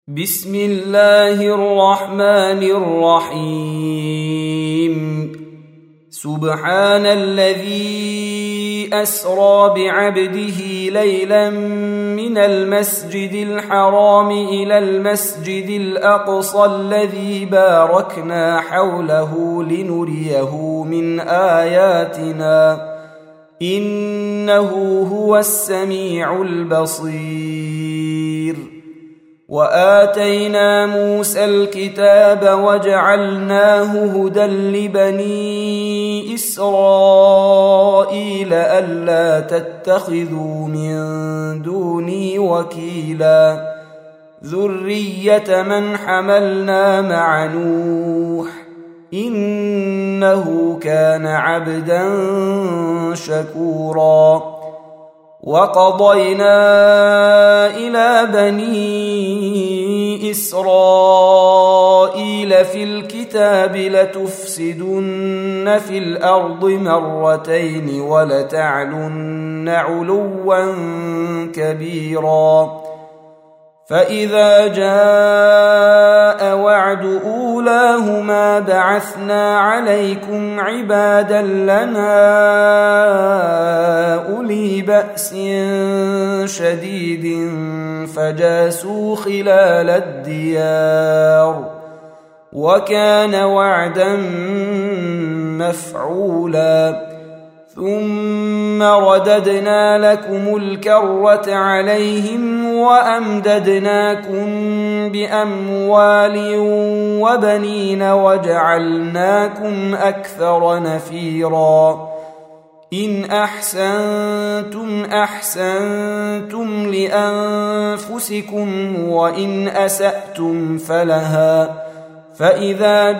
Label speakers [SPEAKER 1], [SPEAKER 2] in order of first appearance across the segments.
[SPEAKER 1] بسم الله الرحمن الرحيم. سبحان الذي أسرى بعبده ليلا من المسجد الحرام إلى المسجد الأقصى الذي باركنا حوله لنريه من آياتنا إنه هو السميع البصير. وآتينا موسى الكتاب وجعلناه هدى لبني إسرائيل ألا تتخذوا من دوني وكيلا ذرية من حملنا مع نوح إنه كان عبدا شكورا. وقضينا إلى بني إسرائيل في الكتاب لتفسدن في الأرض مرتين ولتعلن علوا كبيرا. فإذا جاء وعد أولاهما بعثنا عليكم عبادا لنا أولي بأس شديد فجاسوا خلال الديار وكان وعدا مفعولا. ثم رددنا لكم الكرة عليهم وأمددناكم بأموال وبنين وجعلناكم أكثر نفيرا. إن أحسنتم أحسنتم لأنفسكم وإن أسأتم فلها. فإذا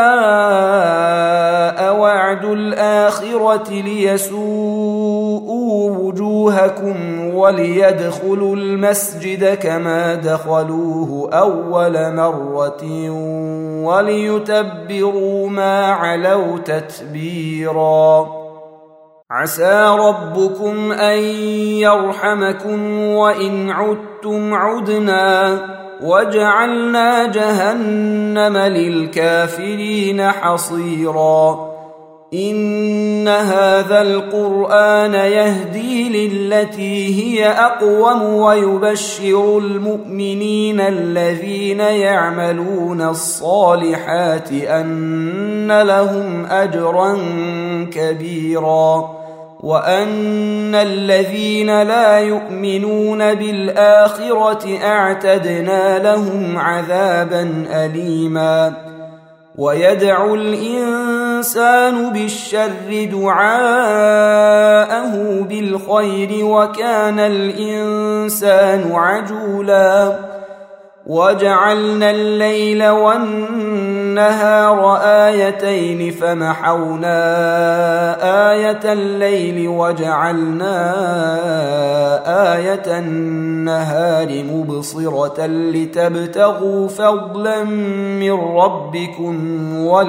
[SPEAKER 1] جاء وعد الآخرة ليسوءوا وجوهكم وليدخلوا المسجد كما دخلوه أول مرة وليتبروا ما علوا تتبيرا. عسى ربكم أن يرحمكم وإن عدتم عدنا وجعلنا جهنم للكافرين حصيرا. إن هذا القرآن يهدي للتي هي أقوم ويبشر المؤمنين الذين يعملون الصالحات أن لهم أجرا كبيرا وأن الذين لا يؤمنون بالآخرة أعتدنا لهم عذابا أليما. ويدعو الإنسان بالشر دعاءه بالخير وكان الإنسان عجولا. وجعلنا الليل والنهار آيتين فمحونا آية الليل وجعلنا آية النهار مبصرة لتبتغوا فضلا من ربكم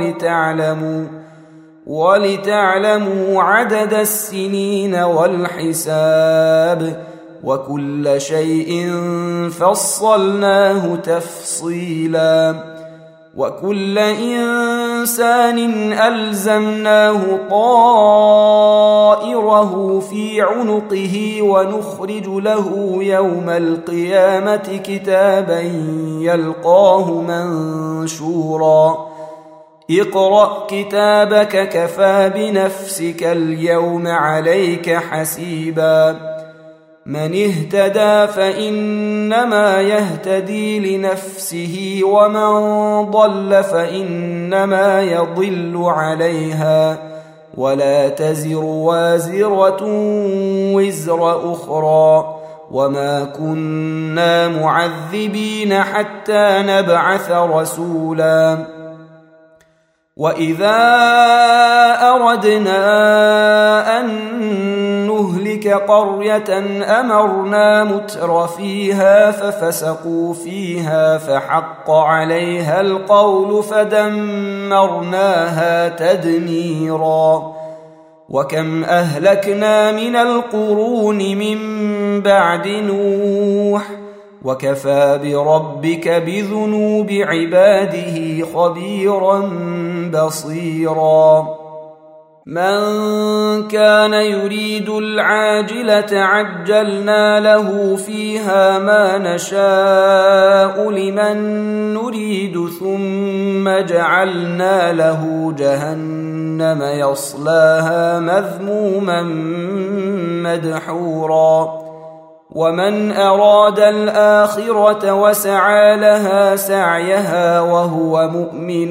[SPEAKER 1] ولتعلموا عدد السنين والحساب وكل شيء فصلناه تفصيلا. وكل إنسان ألزمناه طائره في عنقه ونخرج له يوم القيامة كتابا يلقاه منشورا. اقرأ كتابك كفى بنفسك اليوم عليك حسيبا. من اهتدى فإنما يهتدي لنفسه ومن ضل فإنما يضل عليها ولا تزر وازرة وزر أخرى وما كنا معذبين حتى نبعث رسولا. وإذا أردنا أن نهلك قرية أمرنا متر فيها ففسقوا فيها فحق عليها القول فدمرناها تدميرا. وكم أهلكنا من القرون من بعد نوح وكفى بربك بذنوب عباده خبيرا بصيرا من كان يريد العاجلة عجلنا له فيها ما نشاء لمن نريد ثم جعلنا له جهنم يصلاها مذموما مدحورا ومن أراد الآخرة وسعى لها سعيها وهو مؤمن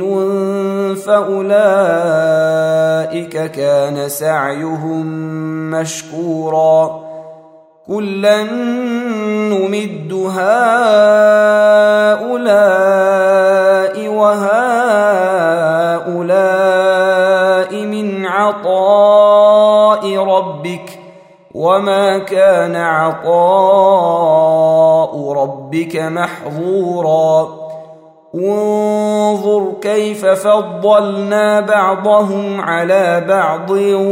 [SPEAKER 1] فأولئك كان سعيهم مشكورا كلا نمد هؤلاء وهؤلاء من عطاء ربك وما كان عطاء ربك محظورا انظر كيف فضلنا بعضهم على بعض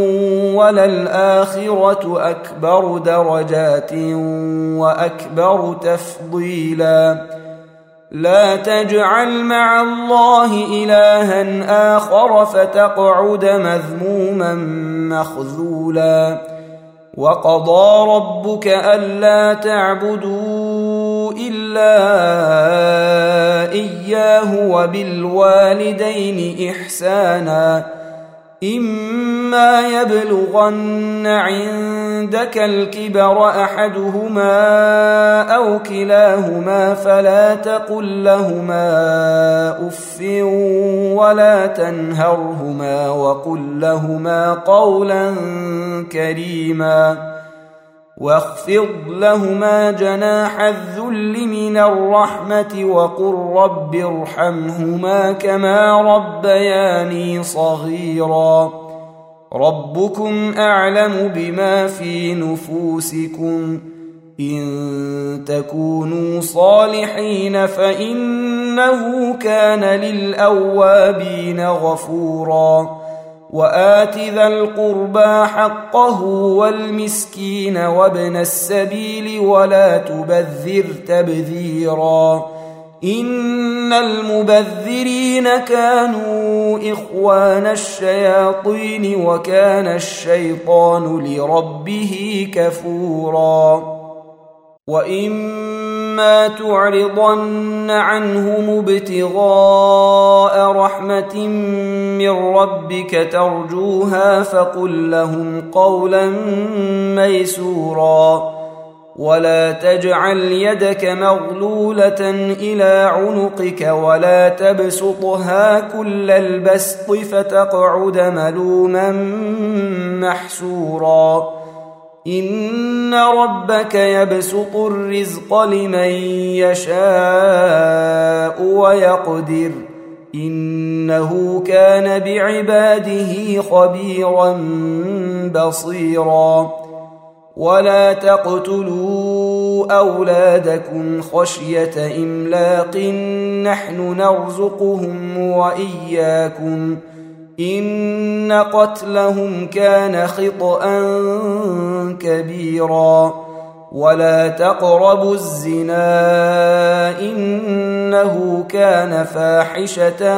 [SPEAKER 1] وللآخرة أكبر درجات وأكبر تفضيلا لا تجعل مع الله إلها آخر فتقعد مذموما مخذولا وقضى ربك ألا تعبدوا إلا إياه وبالوالدين إحسانا إما يبلغن عندك الكبر أحدهما أو كلاهما فلا تقل لهما أف ولا تنهرهما وقل لهما قولا كريما واخفض لهما جناح الذل من الرحمة وقل رب ارحمهما كما ربياني صغيرا ربكم أعلم بما في نفوسكم إن تكونوا صالحين فإنه كان للأوابين غفورا وآت ذا القربى حقه والمسكين وابن السبيل ولا تبذر تبذيرا إن المبذرين كانوا إخوان الشياطين وكان الشيطان لربه كفورا وإما تعرضن عنهم ابتغاء رحمة من ربك ترجوها فقل لهم قولا ميسورا ولا تجعل يدك مغلولة إلى عنقك ولا تبسطها كل البسط فتقعد ملوما محسورا إن ربك يبسط الرزق لمن يشاء ويقدر إنه كان بعباده خبيرا بصيرا ولا تقتلوا أولادكم خشية إملاق نحن نرزقهم وإياكم إن قتلهم كان خطأ كبيرا ولا تقربوا الزنا إنه كان فاحشة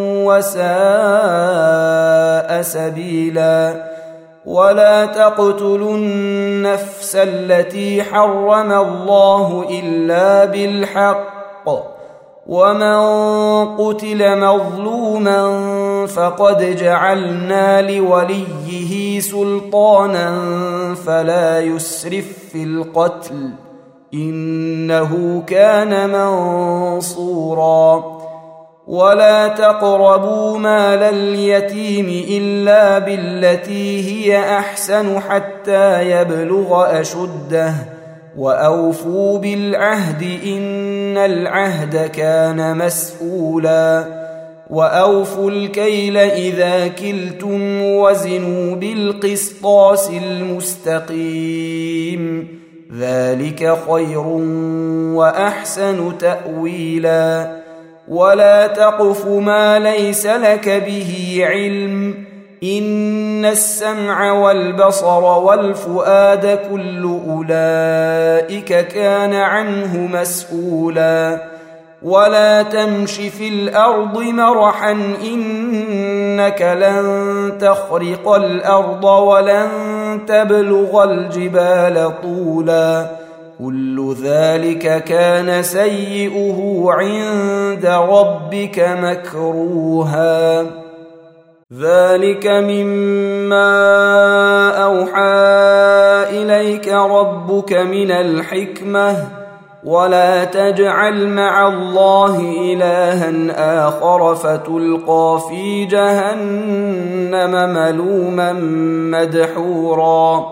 [SPEAKER 1] وساء سبيلا ولا تقتلوا النفس التي حرم الله إلا بالحق ومن قتل مظلوما فقد جعلنا لوليه سلطانا فلا يسرف في القتل إنه كان منصورا ولا تقربوا مال اليتيم إلا بالتي هي أحسن حتى يبلغ أشده وأوفوا بالعهد إن العهد كان مسؤولا وأوفوا الكيل إذا كلتم وزنوا بالقسطاس المستقيم ذلك خير وأحسن تأويلا ولا تقف ما ليس لك به علم إن السمع والبصر والفؤاد كل أولئك كان عنه مسؤولا ولا تمش في الأرض مرحا إنك لن تخرق الأرض ولن تبلغ الجبال طولا كل ذلك كان سيئه عند ربك مكروها ذلك مما أوحى إليك ربك من الحكمة ولا تجعل مع الله إلها آخر فتلقى في جهنم ملوما مدحورا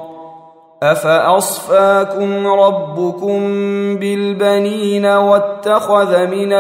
[SPEAKER 1] أفأصفاكم ربكم بالبنين واتخذ من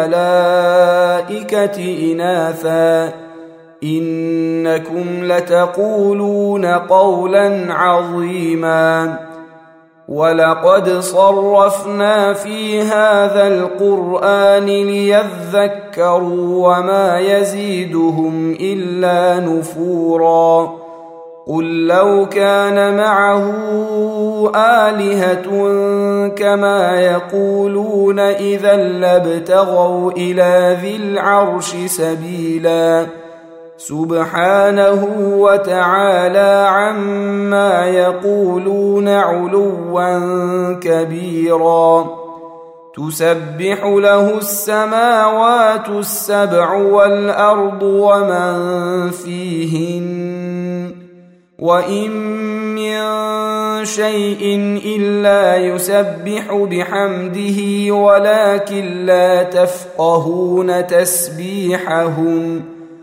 [SPEAKER 1] الملائكة إناثا إنكم لتقولون قولا عظيما ولقد صرفنا في هذا القرآن ليذكروا وما يزيدهم إلا نفورا قل لو كان معه آلهة كما يقولون إذا لابتغوا إلى ذي العرش سبيلا سبحانه وتعالى عما يقولون علوا كبيرا تسبح له السماوات السبع والأرض ومن فيهن وإن من شيء إلا يسبح بحمده ولكن لا تفقهون تسبيحهم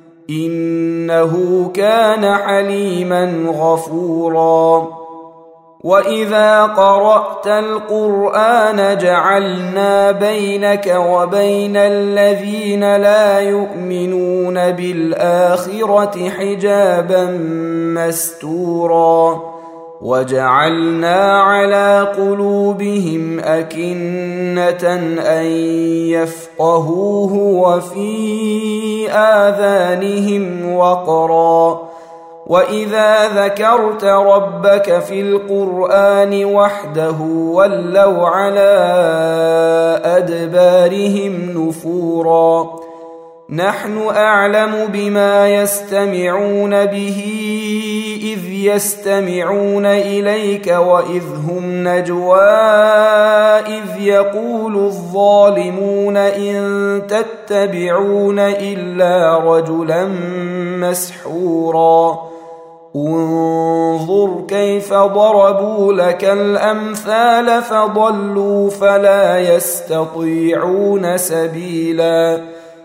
[SPEAKER 1] إنه كان حليما غفورا وإذا قرأت القرآن جعلنا بينك وبين الذين لا يؤمنون بالآخرة حجابا مستورا وجعلنا على قلوبهم أكنة أن يفقهوه وفي آذانهم وقرا وإذا ذكرت ربك في القرآن وحده ولوا على أدبارهم نفورا نحن أعلم بما يستمعون به إذ يستمعون إليك وإذ هم نجوى إذ يقول الظالمون إن تتبعون إلا رجلا مسحورا انظر كيف ضربوا لك الأمثال فضلوا فلا يستطيعون سبيلا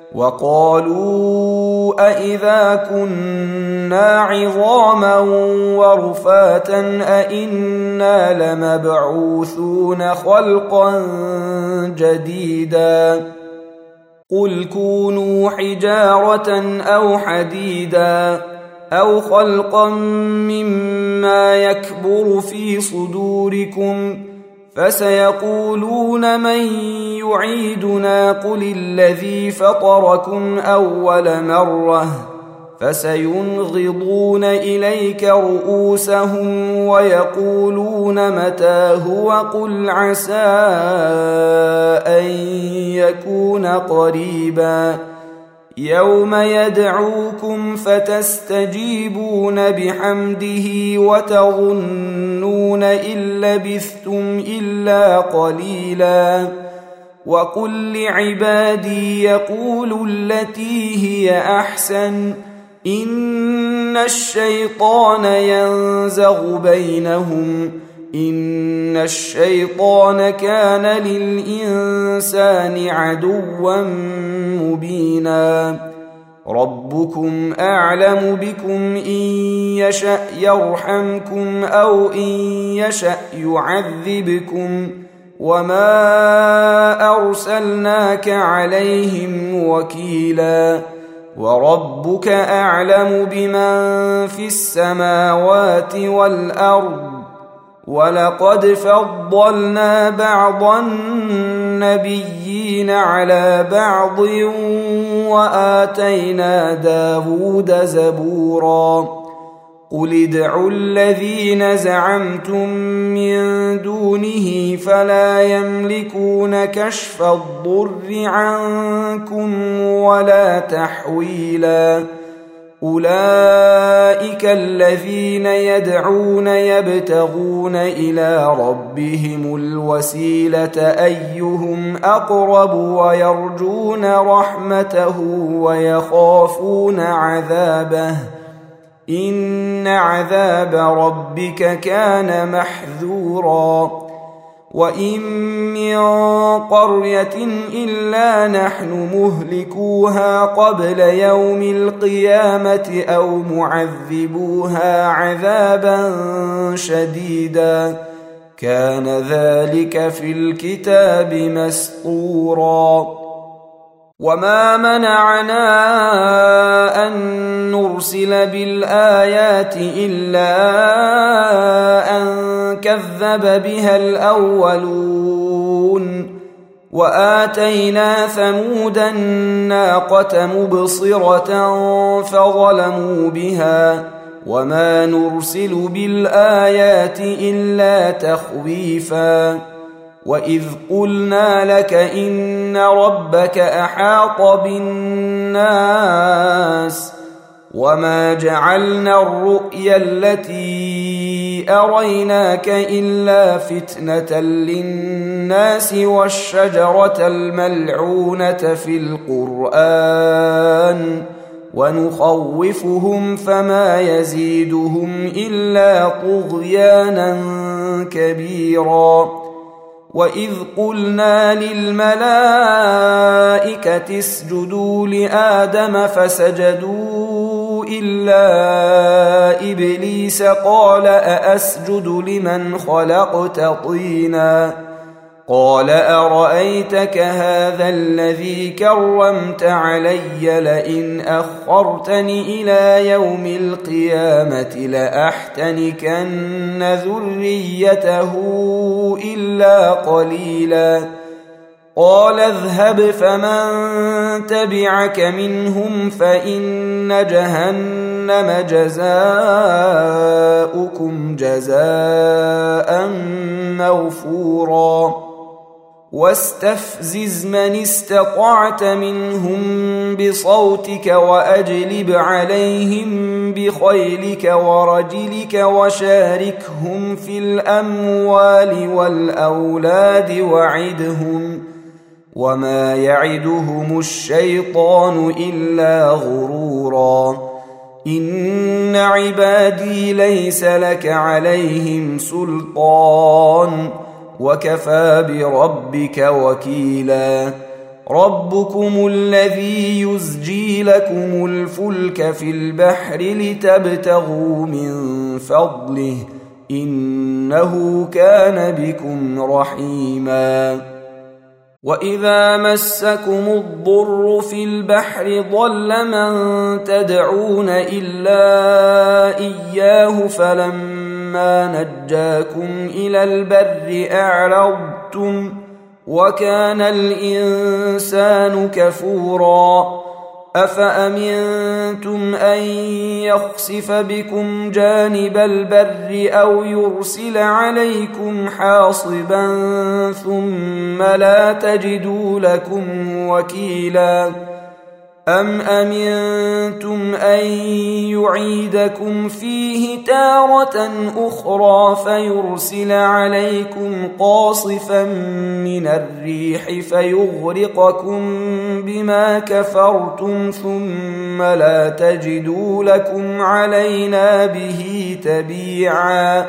[SPEAKER 1] وقالوا أإذا كنا عظاما ورفاتا أإنا لمبعوثون خلقا جديدا قل كونوا حجارة أو حديدا أو خلقا مما يكبر في صدوركم فسيقولون من يعيدنا قل الذي فطركم أول مرة فسينغضون إليك رؤوسهم ويقولون متى هو قل عسى أن يكون قريبا يوم يدعوكم فتستجيبون بحمده وتظنون إن لبثتم إلا قليلا وقل لعبادي يقولوا التي هي أحسن إن الشيطان ينزغ بينهم إن الشيطان كان للإنسان عدوا مبينا ربكم أعلم بكم إن يشأ يرحمكم أو إن يشأ يعذبكم وما أرسلناك عليهم وكيلا وربك أعلم بمن في السماوات والأرض ولقد فضلنا بعض النبيين على بعض وآتينا داود زبورا قل ادعوا الذين زعمتم من دونه فلا يملكون كشف الضر عنكم ولا تحويلا أولئك الذين يدعون يبتغون إلى ربهم الوسيلة أيهم أقرب ويرجون رحمته ويخافون عذابه إن عذاب ربك كان محذورا وإن من قرية إلا نحن مهلكوها قبل يوم القيامة أو معذبوها عذابا شديدا كان ذلك في الكتاب مسطورا وما منعنا أن نرسل بالآيات إلا أن كذب بها الأولون وآتينا ثمود الناقة مبصرة فظلموا بها وما نرسل بالآيات إلا تخويفا وإذ قلنا لك إن ربك أحاط بالناس وما جعلنا الرؤيا التي أريناك إلا فتنة للناس والشجرة الملعونة في القرآن ونخوفهم فما يزيدهم إلا طغيانا كبيرا وإذ قلنا للملائكة اسجدوا لآدم فسجدوا إلا إبليس قال أأسجد لمن خلقت طينا قال أرأيتك هذا الذي كرمت علي لئن أخرتني إلى يوم القيامة لأحتنكن ذريته إلا قليلا قال اذهب فمن تبعك منهم فإن جهنم جزاؤكم جزاء موفورا واستفزز من استطعت منهم بصوتك وأجلب عليهم بخيلك ورجلك وشاركهم في الأموال والأولاد وعدهم وما يعدهم الشيطان إلا غرورا إن عبادي ليس لك عليهم سلطان وكفى بربك وكيلا ربكم الذي يزجي لكم الفلك في البحر لتبتغوا من فضله إنه كان بكم رحيما وإذا مسكم الضر في البحر ضل من تدعون إلا إياه فلما نجاكم إلى البر أعرضتم وكان الإنسان كفورا أفأمنتم أن يخسف بكم جانب البر أو يرسل عليكم حاصبا ثم لا تجدوا لكم وكيلا أم أمنتم أن يعيدكم فيه تارة أخرى فيرسل عليكم قاصفا من الريح فيغرقكم بما كفرتم ثم لا تجدوا لكم علينا به تبيعا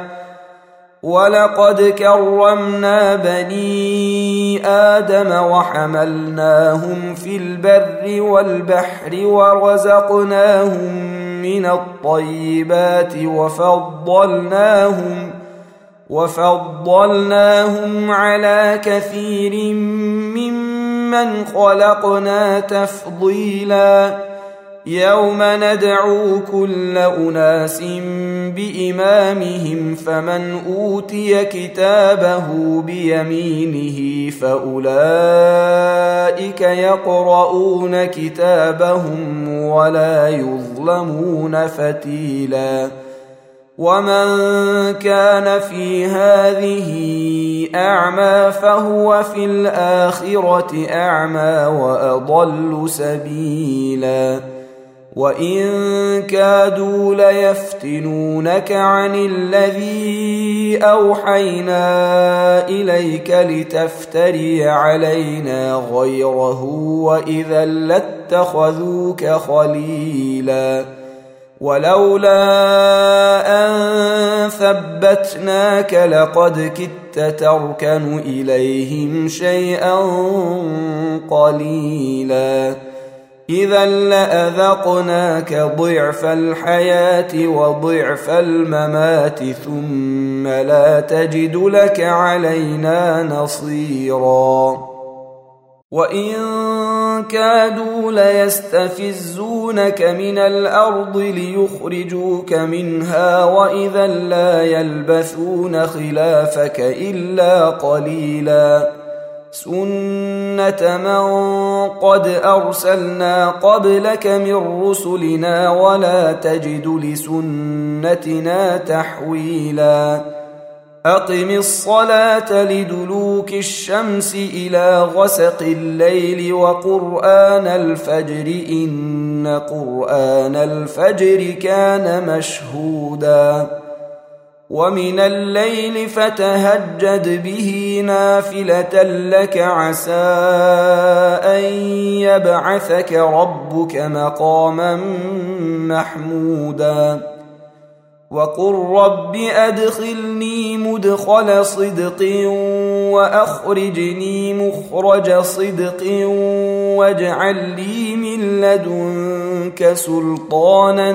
[SPEAKER 1] ولقد كرمنا بني آدم وحملناهم في البر والبحر ورزقناهم من الطيبات وفضلناهم على كثير ممن خلقنا تفضيلا يوم ندعو كل أناس بإمامهم فمن أوتي كتابه بيمينه فأولئك يقرؤون كتابهم ولا يظلمون فتيلا ومن كان في هذه أعمى فهو في الآخرة أعمى وأضل سبيلا وإن كادوا ليفتنونك عن الذي أوحينا إليك لتفتري علينا غيره وإذا لاتخذوك خليلا ولولا أن ثبتناك لقد كدت تركن إليهم شيئا قليلا إذا لأذقناك ضعف الحياة وضعف الممات ثم لا تجد لك علينا نصيرا وإن كادوا ليستفزونك من الأرض ليخرجوك منها وإذا لا يلبثون خلافك إلا قليلا سنة من قد أرسلنا قبلك من رسلنا ولا تجد لسنتنا تحويلا أقم الصلاة لدلوك الشمس إلى غسق الليل وقرآن الفجر إن قرآن الفجر كان مشهودا ومن الليل فتهجد به نافلة لك عسى أن يبعثك ربك مقاما محمودا وقل رب أدخلني مدخل صدق وأخرجني مخرج صدق واجعل لي من لدنك سلطانا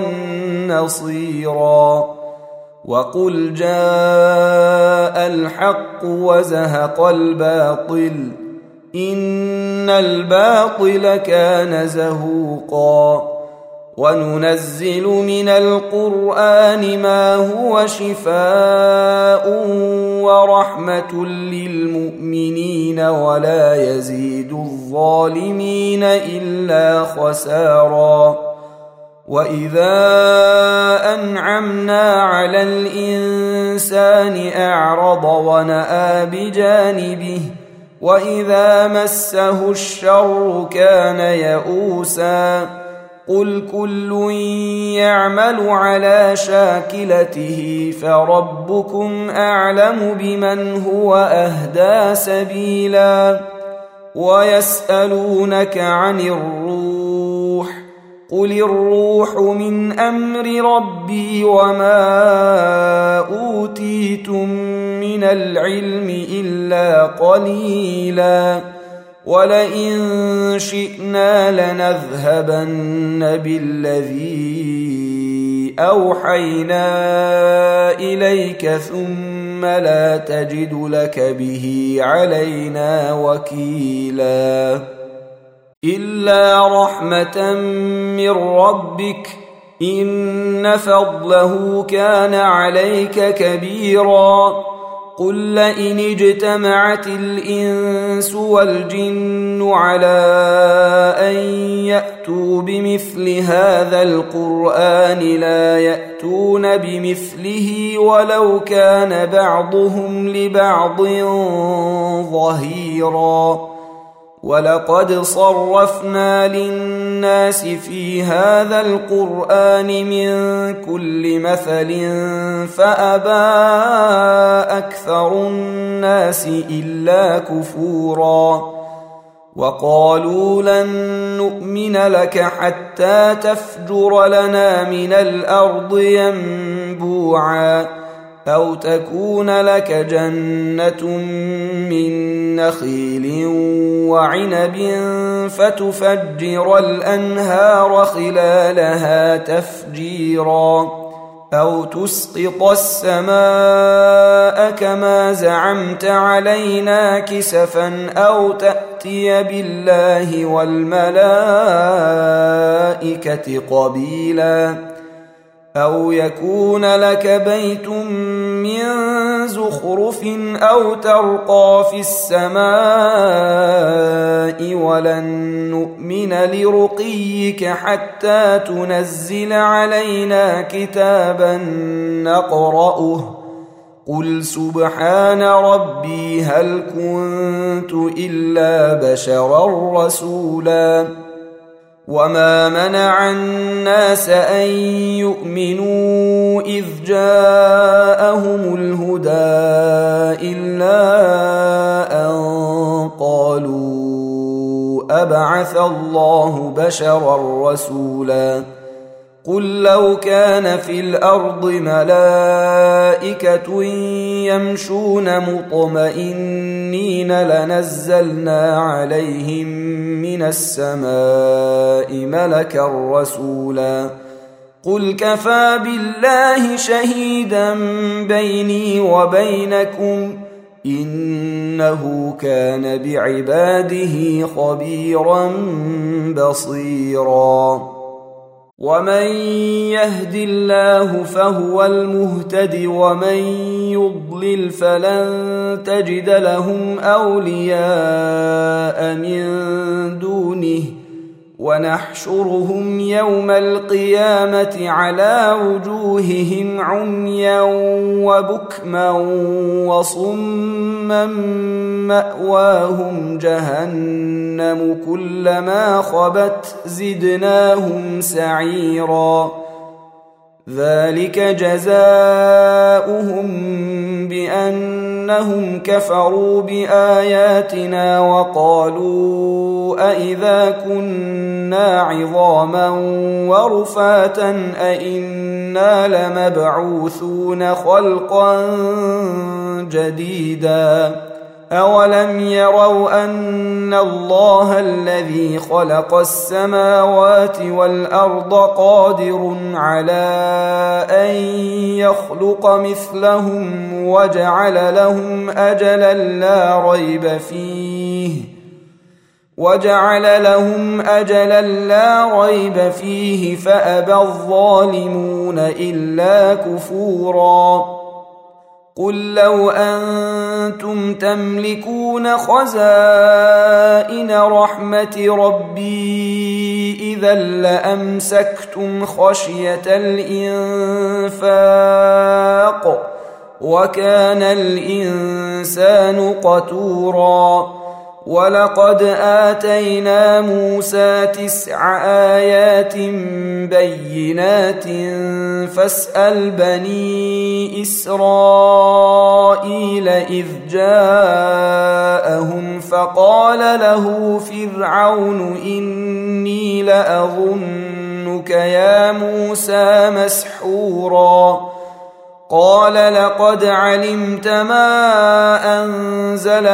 [SPEAKER 1] نصيرا وقل جاء الحق وزهق الباطل إن الباطل كان زهوقا وننزل من القرآن ما هو شفاء ورحمة للمؤمنين ولا يزيد الظالمين إلا خسارا وإذا أنعمنا على الإنسان أعرض ونأى بجانبه وإذا مسه الشر كان يئوسا قل كل يعمل على شاكلته فربكم أعلم بمن هو أهدى سبيلا ويسألونك عن الروح قل الروح من أمر ربي وما أوتيتم من العلم إلا قليلا ولئن شئنا لنذهبن بالذي أوحينا إليك ثم لا تجد لك به علينا وكيلا إلا رحمة من ربك إن فضله كان عليك كبيرا قل لئن اجتمعت الإنس والجن على أن يأتوا بمثل هذا القرآن لا يأتون بمثله ولو كان بعضهم لبعض ظهيرا ولقد صرفنا للناس في هذا القرآن من كل مثل فأبى أكثر الناس إلا كفورا وقالوا لن نؤمن لك حتى تفجر لنا من الأرض ينبوعا أو تكون لك جنة من نخيل وعنب فتفجر الأنهار خلالها تفجيرا أو تسقط السماء كما زعمت علينا كسفا أو تأتي تأتي بالله والملائكة قبيلا أو يكون لك بيت من زخرف أو ترقى في السماء ولن نؤمن لرقيك حتى تنزل علينا كتابا نقرأه قل سبحان ربي هل كنت إلا بشرا رسولا وما منع الناس أن يؤمنوا إذ جاءهم الهدى إلا أن قالوا أبعث الله بشرا رسولا قل لو كان في الأرض ملائكة يمشون مطمئنين لنزلنا عليهم من السماء ملكا رسولا قل كفى بالله شهيدا بيني وبينكم إنه كان بعباده خبيرا بصيرا ومن يهد الله فهو المهتد ومن يضلل فلن تجد لهم أولياء من دونه ونحشرهم يوم القيامة على وجوههم عميا وبكما وصما مأواهم جهنم كلما خبت زدناهم سعيرا ذلك جزاؤهم بأنهم كفروا بآياتنا وقالوا أئذا كنا عظاما ورفاتا أئنا لمبعوثون خلقا جديدا أولم يروا أن الله الذي خلق السماوات والأرض قادر على أن يخلق مثلهم وجعل لهم أجلا لا ريب فيه فأبى الظالمون إلا كفورا قل لو أنتم تملكون خزائن رحمة ربي إذا لأمسكتم خشية الإنفاق وكان الإنسان قتورا ولقد آتينا موسى 9 آيات بينات فاسأل بني إسرائيل إذ جاءهم فقال له فرعون إني لأظنك يا موسى مسحورا قال لقد علمت ما أنزل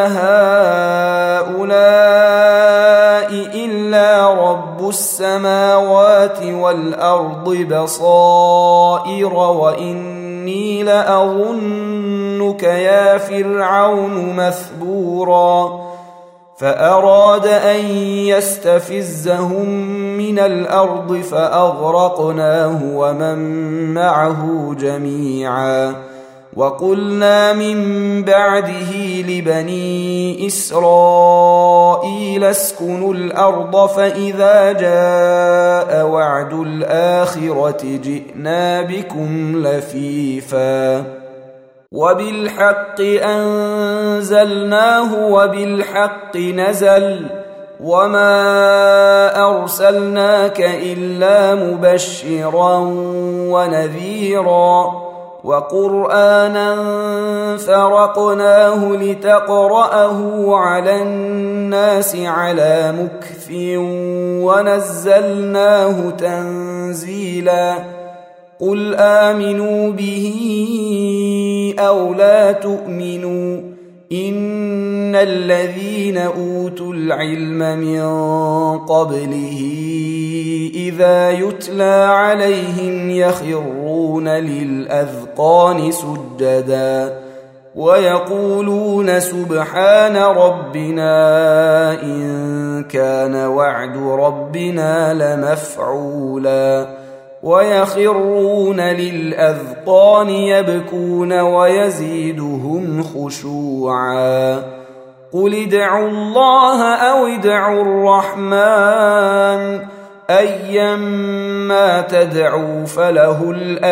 [SPEAKER 1] هؤلاء إلا رب السماوات والأرض بصائر وإني لأظنك يا فرعون مثبورا فأراد أن يستفزهم من الأرض فأغرقناه ومن معه جميعا وقلنا من بعده لبني إسرائيل اسكنوا الأرض فإذا جاء وعد الآخرة جئنا بكم لفيفا وبالحق أنزلناه وبالحق نزل وما أرسلناك إلا مبشرا ونذيرا وقرآنا فرقناه لتقرأه على الناس على مكث ونزلناه تنزيلا قل آمنوا به أو لا تؤمنوا إن الذين أوتوا العلم من قبله إذا يتلى عليهم يخرون للأذقان سجدا ويقولون سبحان ربنا إن كان وعد ربنا لمفعولا ويخرون للأذقان يبكون ويزيدهم خشوعا قل ادعوا الله أو ادعوا الرحمن أيما تدعوا فله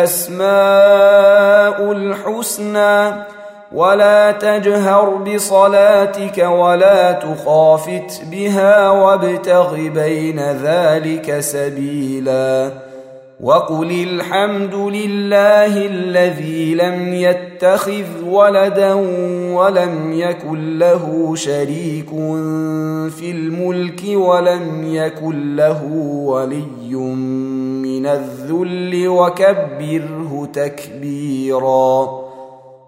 [SPEAKER 1] الأسماء الحسنى ولا تجهر بصلاتك ولا تخافت بها وابتغ بين ذلك سبيلا وقل الحمد لله الذي لم يتخذ ولدا ولم يكن له شريك في الملك ولم يكن له ولي من الذل وكبره تكبيرا.